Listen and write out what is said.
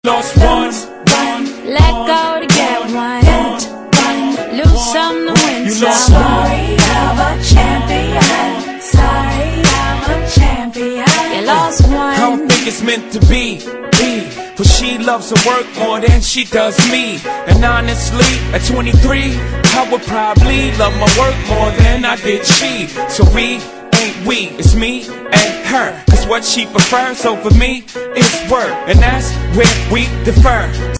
Lost one, let go to get one, lose some to win you some. lost Sorry, I'm a champion. Sorry, I'm a champion. You lost one. I don't think it's meant to be. For she loves her work more than she does me. And honestly, at 23, I would probably love my work more than I did she. So we ain't we, it's me and her. Cause what she prefers over me is work, and that's where we differ.